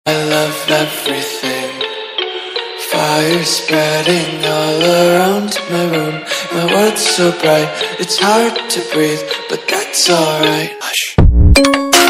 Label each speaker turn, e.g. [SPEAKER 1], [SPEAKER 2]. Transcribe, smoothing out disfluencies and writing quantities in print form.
[SPEAKER 1] I love everything. Fire spreading all around my room. My world's so bright, it's hard to breathe, but that's alright. Hush.